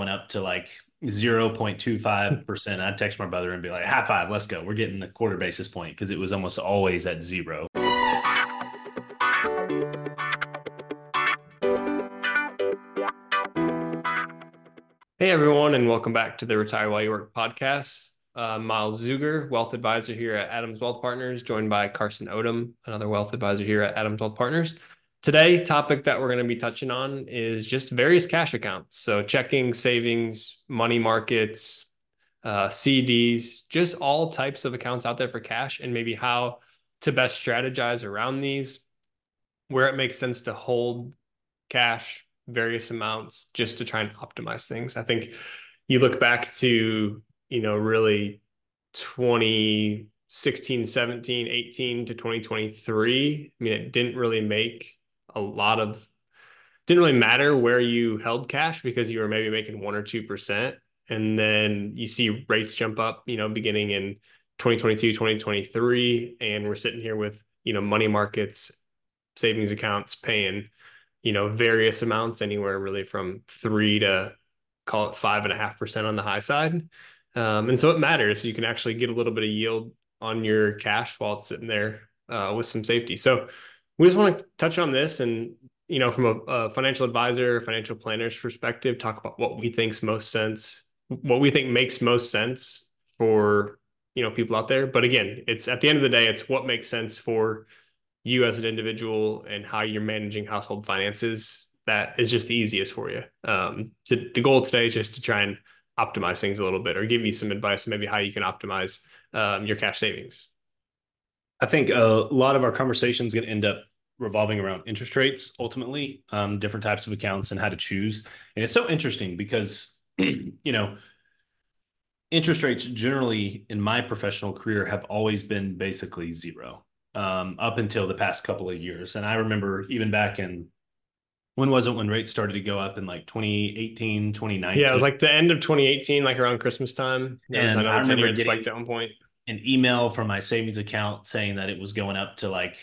going up to like 0.25%, I'd text my brother and be like, high five, let's go. We're getting a quarter basis point because it was almost always at zero. Hey everyone, and welcome back to the Retire While You Work podcast. Miles Zuger, wealth advisor here at Adams Wealth Partners, joined by Carson Odom, another wealth advisor here at Adams Wealth Partners. Today, topic that we're going to be touching on is just various cash accounts. So checking, savings, money markets, CDs, just all types of accounts out there for cash, and maybe how to best strategize around these, where it makes sense to hold cash, various amounts, just to try and optimize things. I think you look back to, really 2016, 17, 18 to 2023. I mean, it didn't really matter where you held cash because you were maybe making 1 or 2%. And then you see rates jump up, beginning in 2022, 2023. And we're sitting here with, money markets, savings accounts paying various amounts, anywhere really from 3 to call it 5.5% on the high side. And so it matters. You can actually get a little bit of yield on your cash while it's sitting there with some safety. So we just want to touch on this and, from a financial advisor, financial planner's perspective, talk about what we think makes most sense for, people out there. But again, it's at the end of the day, it's what makes sense for you as an individual and how you're managing household finances. That is just the easiest for you. So the goal today is just to try and optimize things a little bit, or give you some advice on maybe how you can optimize your cash savings. I think a lot of our conversation is going to end up revolving around interest rates, ultimately, different types of accounts and how to choose. And it's so interesting because, interest rates generally in my professional career have always been basically zero, up until the past couple of years. And I remember even back in, when was it when rates started to go up in like 2018, Yeah, it 2019? was like the end of 2018, like around Christmas time. There was, I And know I the 10 year remember had spiked getting at one point. an email from my savings account saying that it was going up to like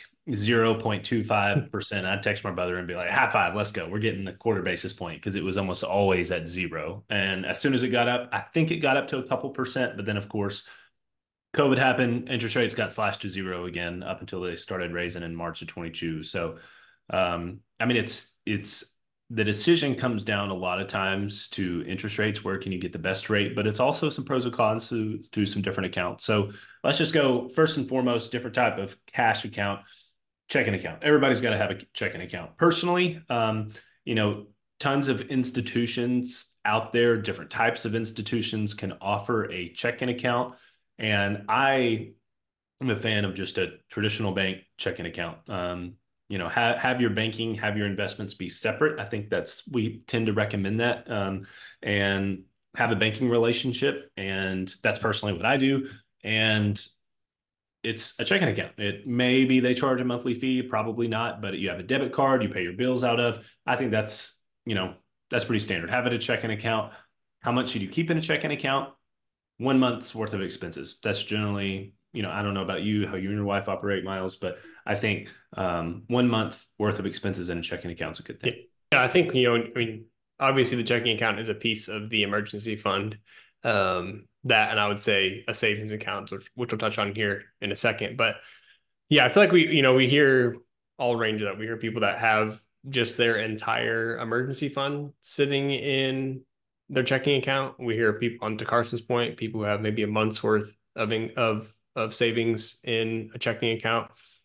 0.25%. I'd text my brother and be like, high five, let's go. We're getting a quarter basis point because it was almost always at zero. And as soon as it got up, I think it got up to a couple percent. But then, of course, COVID happened, interest rates got slashed to zero again up until they started raising in March of 22. So, I mean, it's the decision comes down a lot of times to interest rates. Where can you get the best rate? But it's also some pros and cons to some different accounts. So let's just go first and foremost, different type of cash account, checking account. Everybody's got to have a checking account. Personally, you know, tons of institutions out there, different types of institutions can offer a checking account. And I am a fan of just a traditional bank checking account. Have your banking, have your investments be separate. I think we tend to recommend that, and have a banking relationship. And that's personally what I do. And it's a checking account. It maybe they charge a monthly fee, probably not, but you have a debit card, you pay your bills out of. I think that's pretty standard. Having a checking account. How much should you keep in a checking account? 1 month's worth of expenses. That's generally, I don't know about you, how you and your wife operate, Miles, but I think 1 month worth of expenses in a checking account is a good Yeah, thing. I think, I mean, obviously the checking account is a piece of the emergency fund. That, and I would say a savings account, which we'll touch on here in a second. But yeah, I feel like we hear all range of that. We hear people that have just their entire emergency fund sitting in their checking account. We hear people, on to Carson's point, people who have maybe a month's worth of savings in a checking account,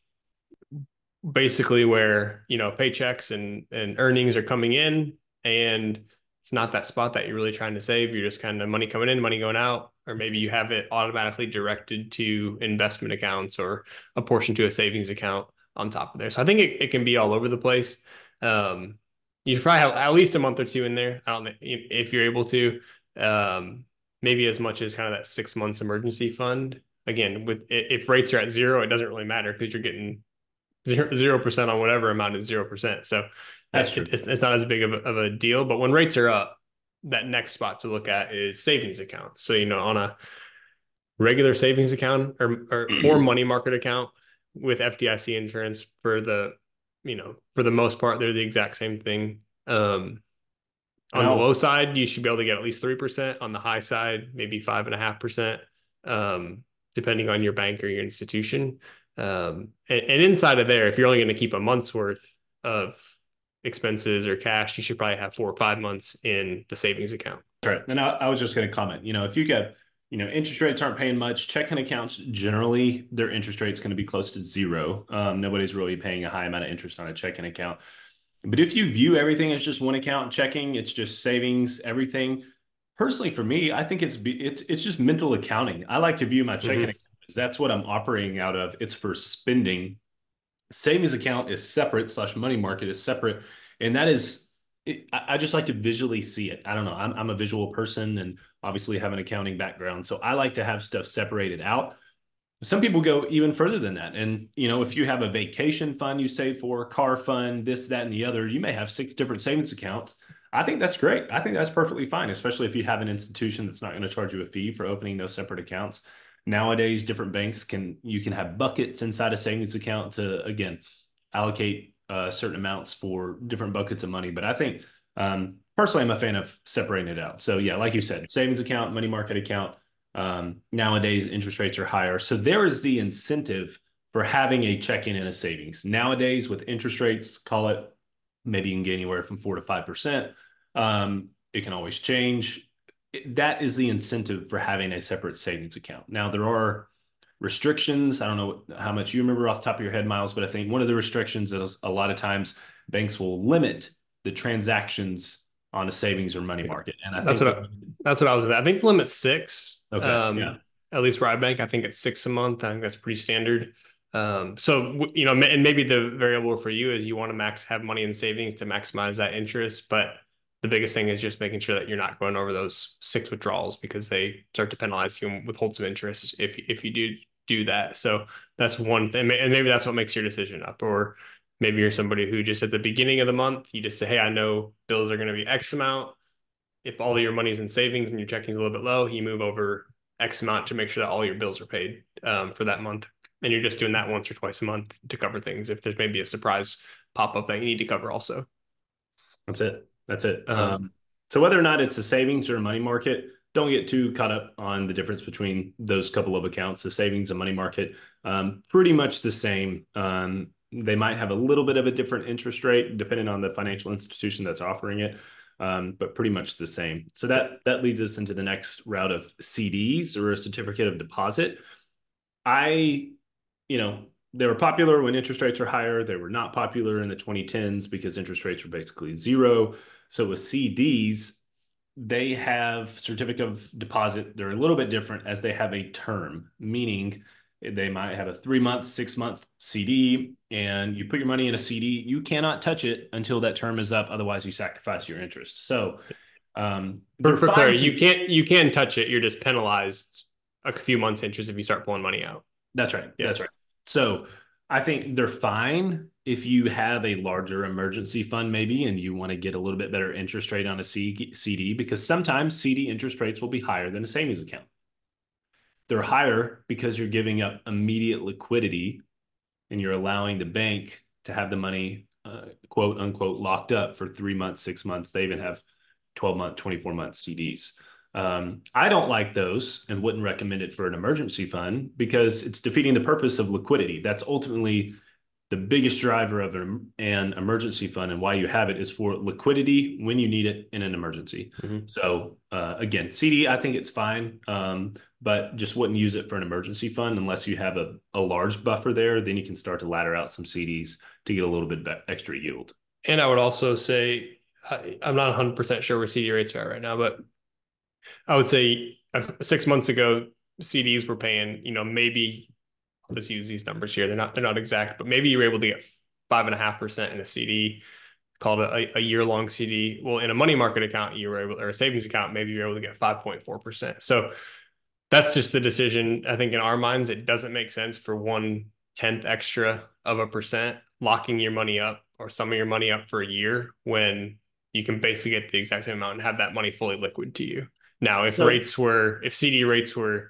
basically where, paychecks and earnings are coming in, and it's not that spot that you're really trying to save. You're just kind of money coming in, money going out, or maybe you have it automatically directed to investment accounts or a portion to a savings account on top of there. So I think it can be all over the place. You probably have at least a month or two in there. I don't know if you're able to, maybe as much as kind of that 6 months emergency fund. Again, if rates are at zero, it doesn't really matter because you're getting 0% on whatever amount is 0%. So That's true. it's not as big of a deal. But when rates are up, that next spot to look at is savings accounts. So, on a regular savings account or money market account with FDIC insurance, for the most part, they're the exact same thing. And On the I'll low side, you should be able to get at least 3%. On the high side, maybe 5.5%, depending on your bank or your institution. And inside of there, if you're only going to keep a month's worth of expenses or cash, you should probably have 4 or 5 months in the savings account. Right. And I was just going to comment, if you get, interest rates aren't paying much, checking accounts generally, their interest rate's going to be close to zero. Nobody's really paying a high amount of interest on a checking account. But if you view everything as just one account checking, it's just savings, everything. Personally, for me, I think it's just mental accounting. I like to view my checking Mm-hmm. account as that's what I'm operating out of. It's for spending. Savings account is separate / money market is separate, and that is I just like to visually see it. I don't know. I'm a visual person and obviously have an accounting background, so I like to have stuff separated out. Some people go even further than that. And, if you have a vacation fund you save for, car fund, this, that, and the other, you may have 6 different savings accounts. I think that's great. I think that's perfectly fine, especially if you have an institution that's not going to charge you a fee for opening those separate accounts. Nowadays, different banks you can have buckets inside a savings account to, again, allocate certain amounts for different buckets of money. But I think personally, I'm a fan of separating it out. So yeah, like you said, savings account, money market account. Nowadays, interest rates are higher. So there is the incentive for having a checking and a savings. Nowadays, with interest rates, call it maybe you can get anywhere from 4 to 5%. It can always change. That is the incentive for having a separate savings account. Now, there are restrictions. I don't know how much you remember off the top of your head, Miles, but I think one of the restrictions is a lot of times banks will limit the transactions on a savings or money market. And I That's think what that's what I was. I think the limit's six. okay, yeah. At least where I bank, I think it's six a month. I think that's pretty standard. So and maybe the variable for you is you want to have money in savings to maximize that interest, but the biggest thing is just making sure that you're not going over those six withdrawals because they start to penalize you and withhold some interest if you do that. So that's one thing, and maybe that's what makes your decision up. Or maybe you're somebody who just at the beginning of the month you just say, hey, I know bills are going to be X amount. If all of your money's in savings and your checking's a little bit low, you move over X amount to make sure that all your bills are paid for that month. And you're just doing that once or twice a month to cover things. If there's maybe a surprise pop up that you need to cover also. That's it. That's it. Um, So whether or not it's a savings or a money market, don't get too caught up on the difference between those couple of accounts, the savings and money market. Pretty much the same. They might have a little bit of a different interest rate depending on the financial institution that's offering it, but pretty much the same. So that leads us into the next route of CDs or a certificate of deposit. I, they were popular when interest rates were higher. They were not popular in the 2010s because interest rates were basically zero. So with CDs, they have certificate of deposit. They're a little bit different as they have a term, meaning they might have a 3 month, 6 month CD, and you put your money in a CD. You cannot touch it until that term is up. Otherwise, you sacrifice your interest. So for clarity, you can touch it. You're just penalized a few months interest if you start pulling money out. That's right. Yeah. That's right. So I think they're fine if you have a larger emergency fund, maybe, and you want to get a little bit better interest rate on a CD, because sometimes CD interest rates will be higher than a savings account. They're higher because you're giving up immediate liquidity and you're allowing the bank to have the money, quote unquote, locked up for 3 months, 6 months. They even have 12-month, 24-month CDs. I don't like those and wouldn't recommend it for an emergency fund because it's defeating the purpose of liquidity. That's ultimately the biggest driver of an emergency fund, and why you have it is for liquidity when you need it in an emergency. Mm-hmm. So again, CD, I think it's fine, but just wouldn't use it for an emergency fund unless you have a large buffer there. Then you can start to ladder out some CDs to get a little bit extra yield. And I would also say, I'm not 100% sure where CD rates are right now, but I would say 6 months ago, CDs were paying, maybe I'll just use these numbers here. They're not exact, but maybe you were able to get 5.5% in a CD, called a year-long CD. Well, in a money market account, you were able, or a savings account, maybe you're able to get 5.4%. So that's just the decision. I think in our minds, it doesn't make sense for 1/10 extra of a percent locking your money up or some of your money up for a year when you can basically get the exact same amount and have that money fully liquid to you. Now, if CD rates were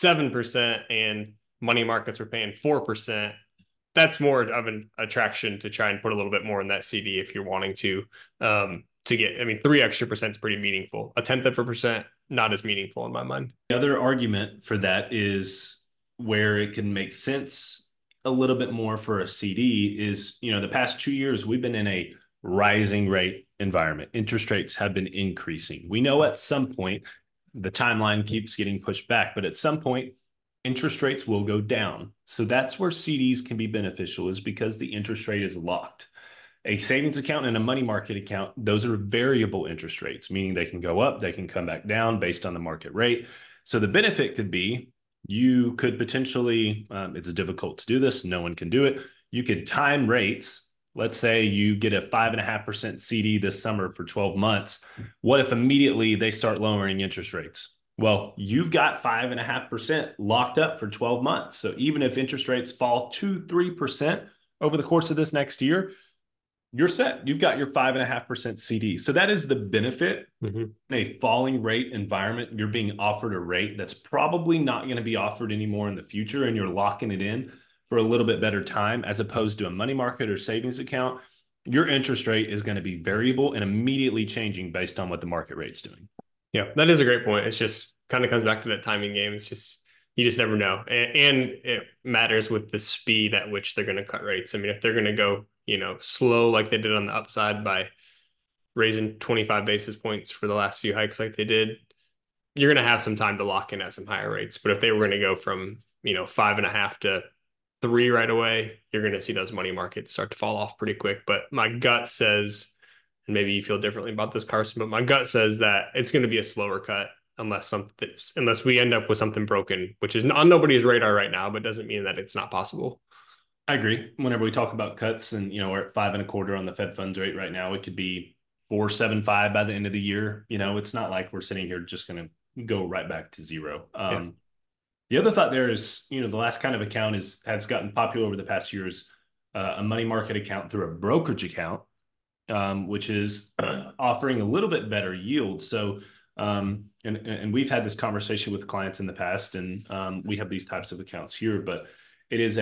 7% and money markets were paying 4%, that's more of an attraction to try and put a little bit more in that CD if you're wanting to to get. I mean, 3 extra% is pretty meaningful. A tenth of a percent, not as meaningful in my mind. The other argument for that is where it can make sense a little bit more for a CD is, the past 2 years, we've been in a rising rate environment. Interest rates have been increasing. We know at some point the timeline keeps getting pushed back, but at some point, interest rates will go down. So that's where CDs can be beneficial, is because the interest rate is locked. A savings account and a money market account, those are variable interest rates, meaning they can go up, they can come back down based on the market rate. So the benefit could be you could potentially, it's difficult to do this, no one can do it. You could time rates. Let's say you get a 5.5% CD this summer for 12 months. What if immediately they start lowering interest rates? Well, you've got 5.5% locked up for 12 months. So even if interest rates fall 2-3% over the course of this next year, you're set. You've got your 5.5% CD. So that is the benefit. In a falling rate environment. You're being offered a rate that's probably not going to be offered anymore in the future, and you're locking it in for a little bit better time, as opposed to a money market or savings account. Your interest rate is going to be variable and immediately changing based on what the market rate's doing. Yeah, that is a great point. It's just kind of comes back to that timing game. It's just, you just never know. And it matters with the speed at which they're going to cut rates. I mean, if they're going to go, slow like they did on the upside by raising 25 basis points for the last few hikes like they did, you're going to have some time to lock in at some higher rates. But if they were going to go from, 5.5 to 3 right away, you're going to see those money markets start to fall off pretty quick. But my gut says, and maybe you feel differently about this, Carson, but my gut says that it's going to be a slower cut unless we end up with something broken, which is on nobody's radar right now, but doesn't mean that it's not possible. I agree. Whenever we talk about cuts, and we're at 5.25 on the Fed funds rate right now, it could be 4.75 by the end of the year. It's not like we're sitting here just going to go right back to zero. The other thought there is, the last kind of account has gotten popular over the past years, a money market account through a brokerage account, which is offering a little bit better yield. So, and we've had this conversation with clients in the past, and we have these types of accounts here, but it is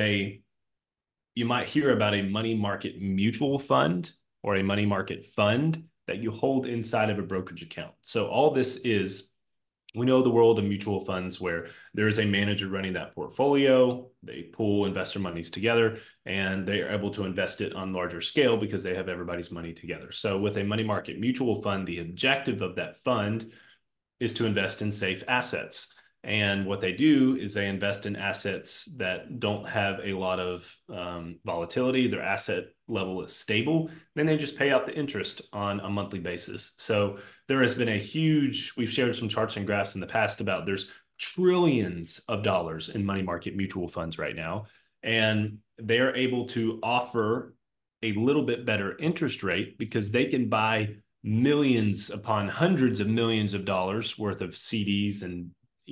you might hear about a money market mutual fund or a money market fund that you hold inside of a brokerage account. So all this is, we know the world of mutual funds where there is a manager running that portfolio. They pool investor monies together and they are able to invest it on larger scale because they have everybody's money together. So with a money market mutual fund, the objective of that fund is to invest in safe assets. And what they do is they invest in assets that don't have a lot of volatility. Their asset level is stable. Then they just pay out the interest on a monthly basis. So there has been we've shared some charts and graphs in the past about there's trillions of dollars in money market mutual funds right now. And they are able to offer a little bit better interest rate because they can buy millions upon hundreds of millions of dollars worth of CDs and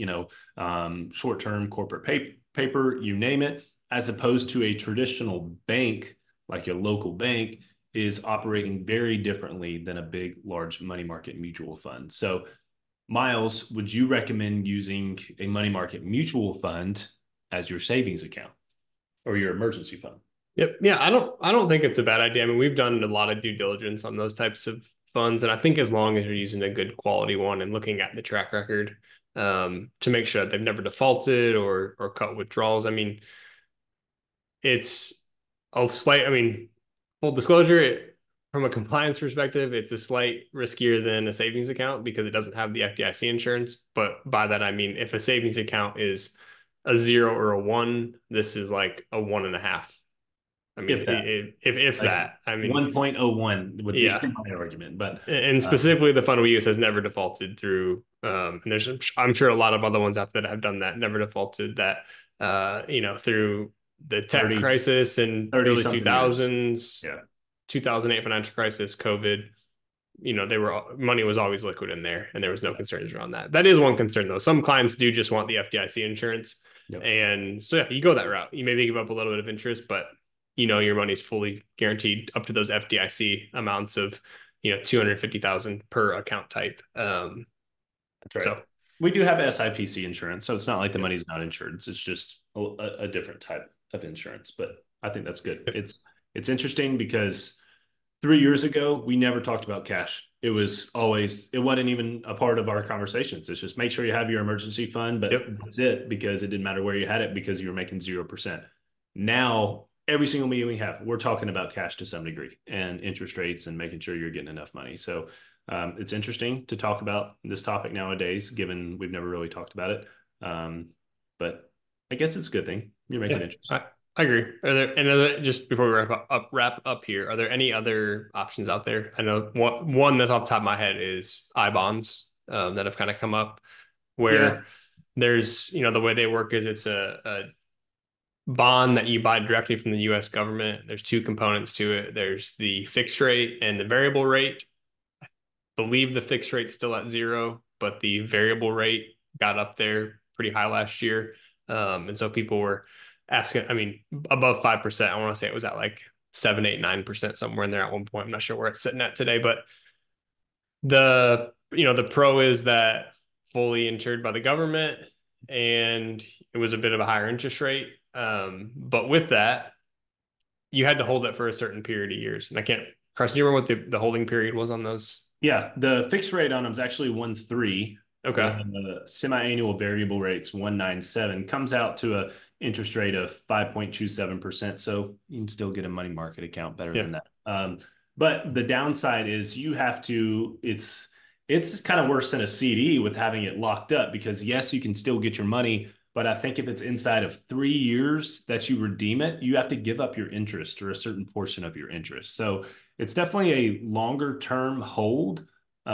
short-term corporate paper, you name it, as opposed to a traditional bank, like your local bank, is operating very differently than a big, large money market mutual fund. So, Miles, would you recommend using a money market mutual fund as your savings account or your emergency fund? Yep. Yeah, I don't think it's a bad idea. I mean, we've done a lot of due diligence on those types of funds, and I think as long as you're using a good quality one and looking at the track record, to make sure that they've never defaulted or cut withdrawals. I mean, it's a slight, full disclosure, from a compliance perspective, it's a slight riskier than a savings account because it doesn't have the FDIC insurance. But by that, I mean, if a savings account is a 0 or a 1, this is like a 1.5. I mean, if like that, I mean, 1.01 would be my argument, but specifically the fund we use has never defaulted through. And I'm sure a lot of other ones out there that have done that, never defaulted that, through the tech crisis in early 2000s, 2008 financial crisis, COVID, money was always liquid in there and there was no concerns around that. That is one concern though. Some clients do just want the FDIC insurance. Yep. And so you go that route. You maybe give up a little bit of interest, but your money's fully guaranteed up to those FDIC amounts of, 250,000 per account type. That's right. So we do have SIPC insurance. So it's not like the money's not insured. It's just a different type of insurance, but I think that's good. It's interesting because 3 years ago, we never talked about cash it wasn't even a part of our conversations. It's just make sure you have your emergency fund, but Yep. that's it, because it didn't matter where you had it because you were making 0%. Now, every single meeting we have, we're talking about cash to some degree and interest rates and making sure you're getting enough money. So it's interesting to talk about this topic nowadays, given we've never really talked about it. But I guess it's a good thing. You're making Yeah, interest. I agree. Are there any other, just before we wrap up here, are there any other options out there? I know one that's off the top of my head is I bonds that have kind of come up Yeah. where there's, the way they work is it's a bond that you buy directly from the US government. There's two components to it. There's the fixed rate and the variable rate. I believe the fixed rate's still at zero, but the variable rate got up there pretty high last year. And so people were asking, I mean, above 5%. I want to say it was at like 7, 8, 9% somewhere in there at one point. I'm not sure where it's sitting at today, but the pro is that fully insured by the government, and it was a bit of a higher interest rate. But with that, you had to hold it for a certain period of years. And I can't, Carson, do you remember what the holding period was on those? Yeah. The fixed rate on them is actually 1.3. Okay. The semi-annual variable rate's 1.97, comes out to a interest rate of 5.27%. So you can still get a money market account better than that. But the downside is it's kind of worse than a CD with having it locked up, because yes, you can still get your money, but I think if it's inside of 3 years that you redeem it, you have to give up your interest or a certain portion of your interest. So it's definitely a longer term hold.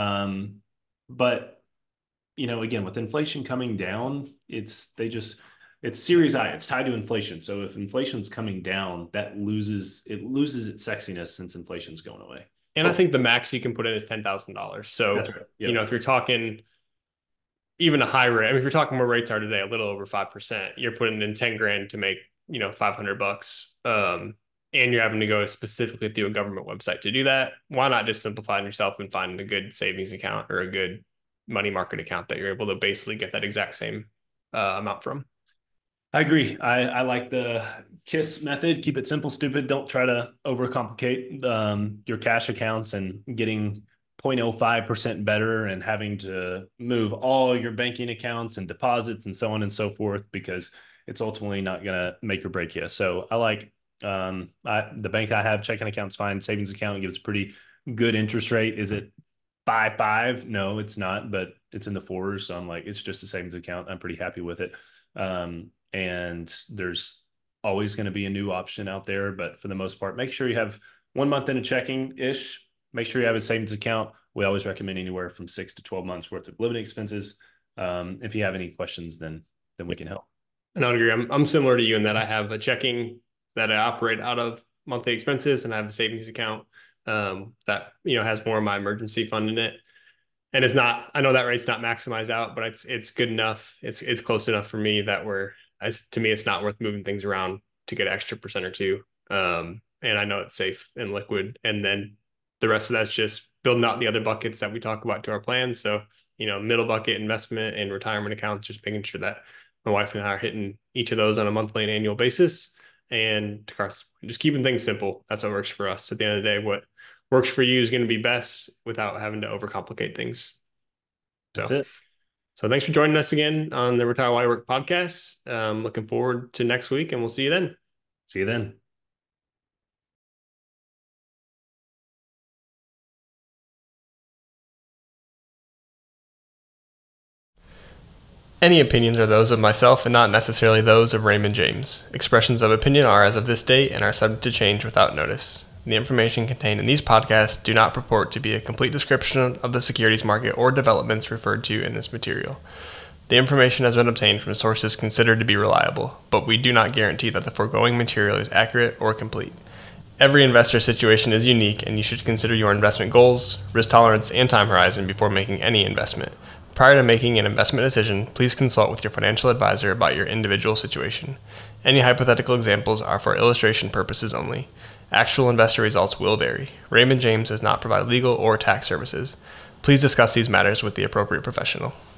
But again, with inflation coming down, it's Series I, it's tied to inflation. So if inflation's coming down, it loses its sexiness since inflation's going away. And I think the max you can put in is $10,000. So, That's right. Yep. if you're talking even a high rate, I mean, if you're talking where rates are today, a little over 5%, you're putting in 10 grand to make, $500. And you're having to go specifically through a government website to do that. Why not just simplify it yourself and find a good savings account or a good money market account that you're able to basically get that exact same amount from? I agree. I like the KISS method. Keep it simple, stupid. Don't try to overcomplicate your cash accounts and getting 0.05% better and having to move all your banking accounts and deposits and so on and so forth, because it's ultimately not going to make or break you. So I like the bank I have, checking account's fine. Savings account gives pretty good interest rate. Is it 5.5? No, it's not, but it's in the fours. So I'm like, it's just a savings account. I'm pretty happy with it. And there's always going to be a new option out there, but for the most part, make sure you have 1 month in a checking ish. Make sure you have a savings account. We always recommend anywhere from 6 to 12 months worth of living expenses. If you have any questions, then we can help. And I would agree. I'm similar to you in that I have a checking that I operate out of monthly expenses, and I have a savings account that has more of my emergency fund in it. And it's not, I know that rate's not maximized out, but it's good enough. It's close enough for me that to me, it's not worth moving things around to get an extra percent or two. And I know it's safe and liquid. And then the rest of that's just building out the other buckets that we talk about to our plans. So, middle bucket, investment and retirement accounts, just making sure that my wife and I are hitting each of those on a monthly and annual basis. And just keeping things simple. That's what works for us. At the end of the day, what works for you is going to be best without having to overcomplicate things. That's it. So thanks for joining us again on the Retire While You Work podcast. Looking forward to next week, and we'll see you then. See you then. Any opinions are those of myself and not necessarily those of Raymond James. Expressions of opinion are as of this date and are subject to change without notice. The information contained in these podcasts do not purport to be a complete description of the securities market or developments referred to in this material. The information has been obtained from sources considered to be reliable, but we do not guarantee that the foregoing material is accurate or complete. Every investor situation is unique, and you should consider your investment goals, risk tolerance, and time horizon before making any investment. Prior to making an investment decision, please consult with your financial advisor about your individual situation. Any hypothetical examples are for illustration purposes only. Actual investor results will vary. Raymond James does not provide legal or tax services. Please discuss these matters with the appropriate professional.